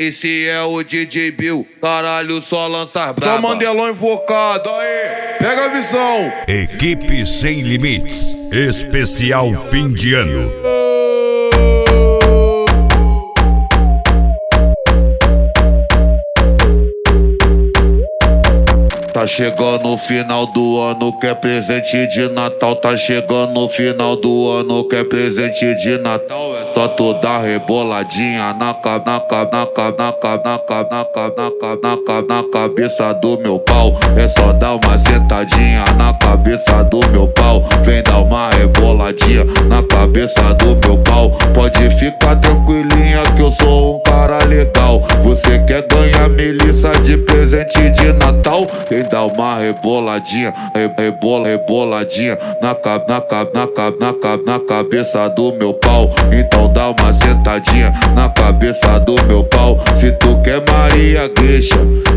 Esse é o DJ Bill, caralho, só lança braba. Só Mandelão invocado, aí, pega a visão. Equipe Sem Limites, especial fim de ano. Tá chegando o final do ano, quer presente de Natal. Tá chegando o final do ano, quer presente de Natal. É só tu dar reboladinha na cabeça do meu pau. É só dar uma sentadinha na cabeça do meu pau. Vem dar uma reboladinha na cabeça do meu pau. Pode ficar tranquilinha que eu sou um cara legal. Você quer ganhar Melissa de presente de Natal? Vem dar uma reboladinha, reboladinha na cabeça do meu pau. Então dá uma sentadinha na cabeça do meu pau. Se tu quer Maria Gueixa,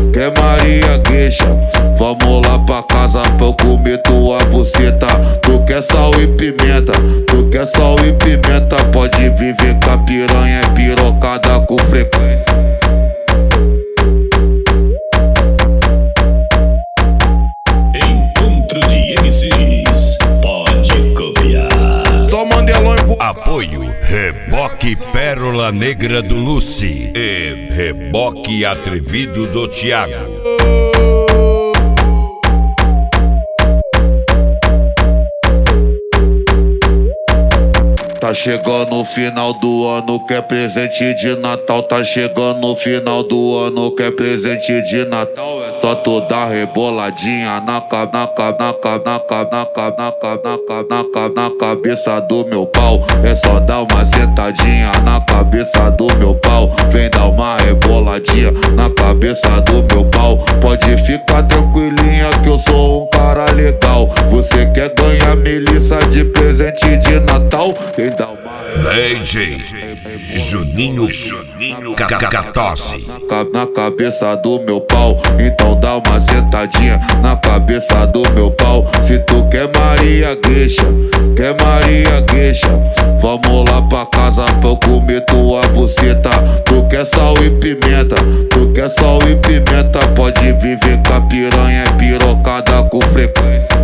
vamos lá pra casa pra eu comer tua buceta. Tu quer sal e pimenta, pode viver com a piranha, é pirocada com frequência. Apoio Reboque Pérola Negra do Lucy e Reboque Atrevido do Thiago. Tá chegando o final do ano, quer presente de Natal. Tá chegando o final do ano, quer presente de Natal. É só tu dar reboladinha na cabeça do meu pau. É só dar uma sentadinha na cabeça do meu pau. Vem dar uma reboladinha na cabeça do meu pau. Pode ficar tranquilinha que eu sou um cara legal. Você quer ganhar Melissa de presente de Natal? DJ Juninho Cacatosse na cabeça do meu pau. Então dá uma sentadinha na cabeça do meu pau. Se tu quer Maria Gueixa, vamos lá pra casa pra eu comer tua buceta. Tu quer sal e pimenta, pode viver com a piranha, é pirocada com frequência.